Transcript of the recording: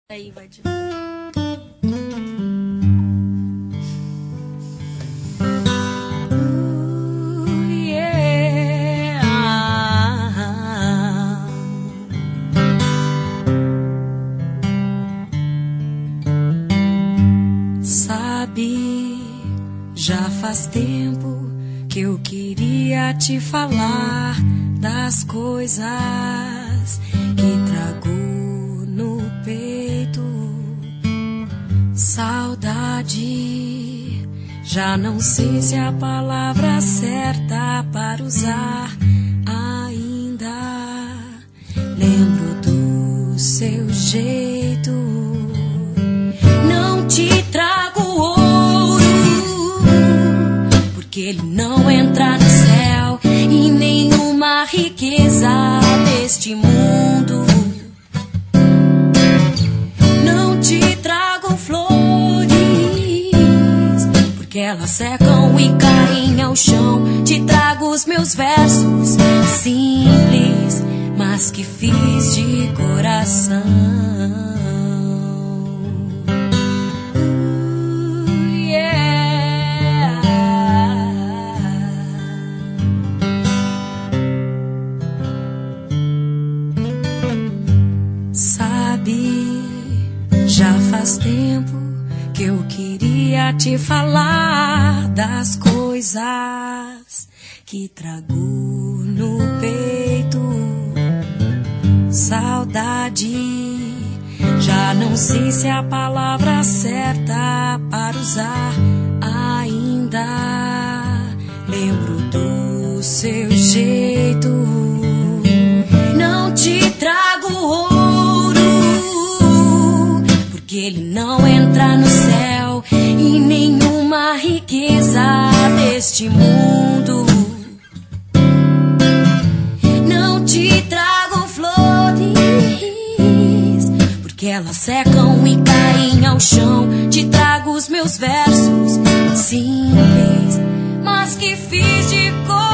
Aí, vai de Sabe, já faz tempo que eu queria te falar das coisas que trago no peito. Saudade, já não sei se é a palavra certa para usar ainda. Lembro do seu jeito. Não te trago ouro, porque ele não entra no céu, e nenhuma riqueza deste mundo. Não te trago flores, porque elas secam e caem ao chão. Te trago os meus versos simples, mas que fiz de coração. Sabe, já faz tempo que eu queria te falar das coisas que trago no peito. Saudade, já não sei se é a palavra certa para usar ainda. Lembro do seu jeito. Não te trago ouro, porque ele não entra no céu, e nenhuma riqueza deste mundo. Não te trago flores, porque elas secam e caem ao chão. Te trago os meus versos simples, mas que fiz de cor.